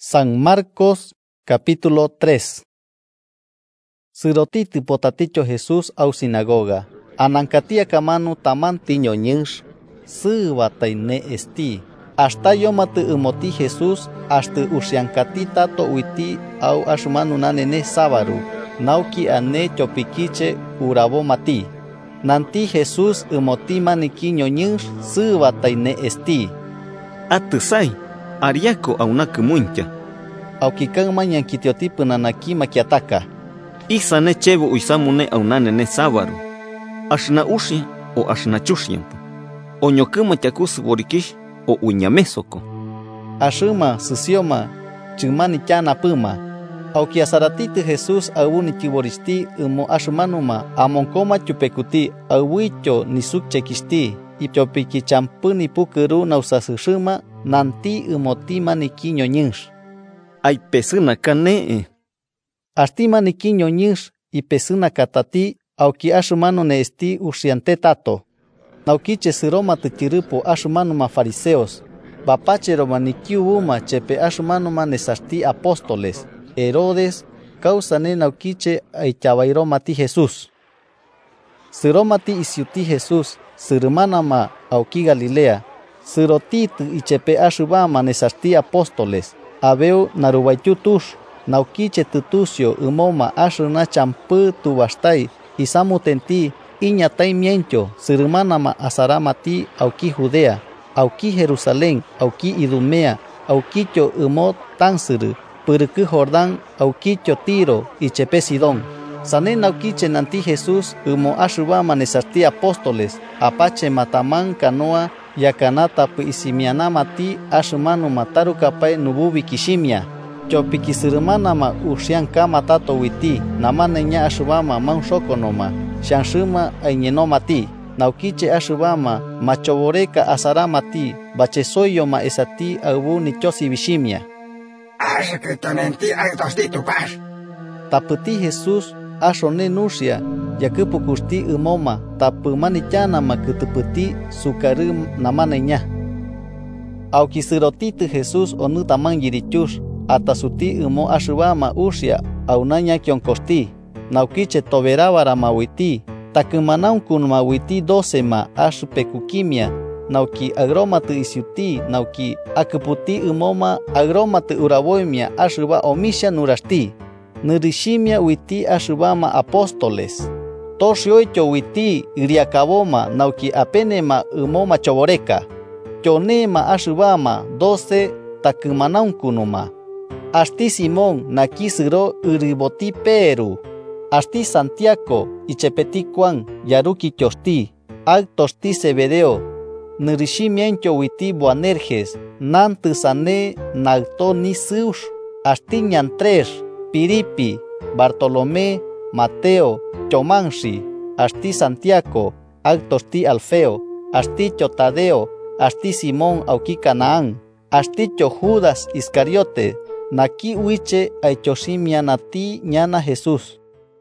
San Marcos, capítulo 3. Sirotiti potaticho Jesús au sinagoga. Anankatia kamanu taman tiño ñinsh. Sɨvataine esti. Hasta yomate umoti Jesús hasta ushiankatita to uiti au ashmanu nanene sábaru. Nauki ane chopikiche urabo mati. Nanti Jesús umoti manikiño ñinsh sɨvataine esti. Atusai, ariako aunaki muncha. Aukikan mañankitioti punanaki makiataka. Isane chevo uisamune aunanene sábaru. Ashna ushia o ashna chushiampu. Oñokuma chakusu borikish o uñamesoko. Ashuma susioma chumani chana puma. Auki asaratiti Jesús auni chiboristi umo ashumanuma amonkoma chupekuti auicho nisukchekisti y chopiki champuni pukuru nausasushuma nanti umotima nikiño ñinsh. Ay pesuna kane. Astima nikiño ñinsh y pesuna katati auki ashumano ne esti ushiante tato. Naukiche siroma tichirupo ashumanuma fariseos. Bapachero nikiubuma chepe ashumanuma nesasti apóstoles. Herodes causane naukiche aichabairoma ti Jesús. Siroma ti isiuti Jesús. Sirmanama auki Galilea. Sirotit y chepe ashubama nesasti apóstoles. Abeu narubaichutush. Naukiche tutusio umoma ashuna champu tubastai. Isamutenti iñatai miencho. Sirmanama asaramati auki Judea. Auki Jerusalén. Auki Idumea. Aukicho umot tansir. Puriki Jordán. Aukicho Tiro y chepe Sidón. Sanen naukiche nanti Jesús umo ashubama nesasti apóstoles. Apache mataman canoa yakanata pu isimianamati ashumanu mataru kapai nububi kishimia. Chopikisirmanama ushian kama tato witi. Namanenya ashubama manshokonoma. Shanshuma aiñenomati. Naukiche ashubama machoboreka asaramati. Bachesoyoma esati abu nichosi bishimia. Taputi Jesús ashone nusia yakupukusti umoma tapumanichana makutuputi sukarum namanenya. Aukisirotiti Jesús onu taman yirichush atasuti umo ashubama usia aunanya kionkosti. Naukiche toberabara mawiti takumanaun kun mawiti 12 ma ashupekukimia. Nauki agromatu isiuti nauki akuputi umoma agromatu uraboimia ashuba omisha nurasti. Nirishimia witi ashubama apóstoles. Toshioicho witi iriakaboma nauki apenema umoma choboreka. Chonema ashubama 12 takumanaunkunuma. Asti Simón nakisiro uriboti Peru. Asti Santiago ichepeti Juan yaruki chosti. Altosti Zebedeo. Nirishimiencho witi Boanerges. Nantusane naltoni sush. Asti ñantres. Piripi, Bartolomé, Mateo, Chomanshi, Asti Santiago, Altosti Alfeo, Asticho Tadeo, Asti Simón auki Canaán, Asticho Judas Iscariote, Naki Uiche Aichoshimia Nati Ñana Jesús.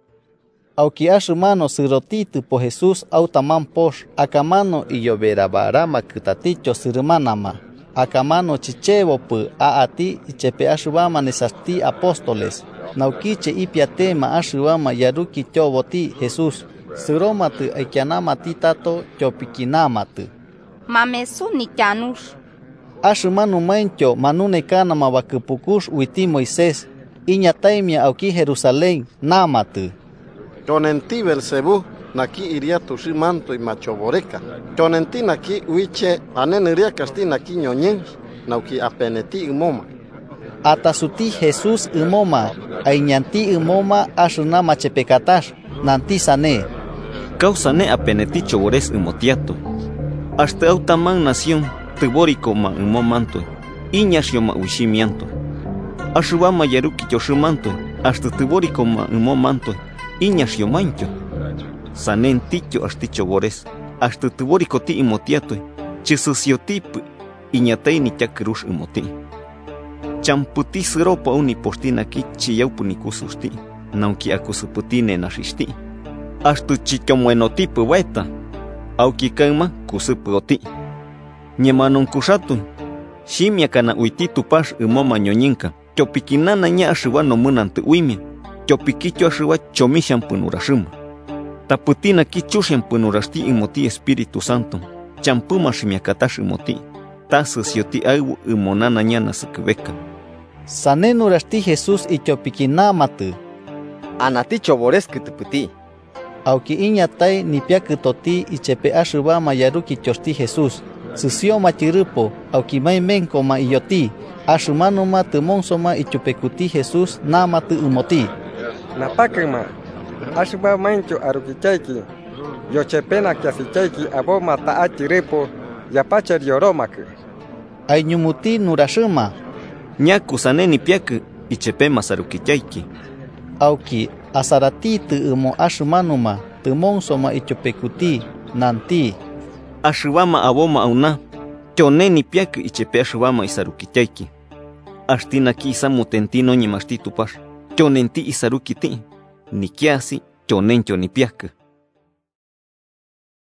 Auki ashumano sirotiti po Jesús autaman posh, akamano y yoberabarama kutaticho sirmanama. Akamano chichevo pu aati ichepe ashubama nesasti apóstoles. Naukiche ipiatema ashubama yaruki choboti Jesús. Siromatu aikianamati tato chopikinamatu. Mamesu ni chanush. Ashumanu mancho manune kanama wakupukush uiti Moisés. Iñataimia auki Jerusalén namatu. Chonenti Belzebú naki iria tushimanto y machoboreka. Chonenti naki uiche aneniria casti naki ñoñen nauki apeneti umoma. Atasuti Jesús umoma aiñanti umoma ashuna machepekatash nanti sane. Causane apeneti chobores umotiato. Hasta autaman nación tiborico ma umomanto. Iñashioma ushimianto. Ashubama yaruki choshumanto. Hasta tiborico ma umomanto. Iñashiomancho. Sanen ticho asticho bores, hasta tiborico ti imotiato, chisusiotip, iñatei ni chakrush imoti. Champuti siropa unipostina ki chiyaupunicususti, nauki akusuputine nashisti. Hasta chichomuenotipu baita, auki kaima kusupoti. Ñemanon kusatu, shimia kana uiti tupash imoma ñoñinka, chopikinana ña ashiwa no munante uimia, chopikicho ashiwa chomishan punurashima. Taputina kichushan punurashti imoti Espíritu Santo, champuma shimiakatashi moti, tasasioti aiwu imonana ña nasakibeka. Sanenurashti Jesús y chopikinamatu. Anati choboresque tuputi. Auki iñatai nipiakitoti y chepe ashiwa mayaruki chosti Jesús. Susio machirupo, auki maimenko ma iyoti. Ashumanuma tumonsoma y chupekuti Jesús namatu umoti. Napakema, ashuba mancho arukichaiki. Yochepena kiasichaiki aboma taachiripo, yapacher yoromak. Ainyumuti nurashima. Ñaku saneni piaku y chepe masarukichaiki. Auki asarati tumo ashumanuma tumonsoma y chupekuti nanti. Ashubama aboma auna. Choneni piaku y chepe ashubama isarukichaiki. Ashtina ki samutentino ñimashti tupash. Chonenti isarukiti. Nikiasi chonencho ni piaku.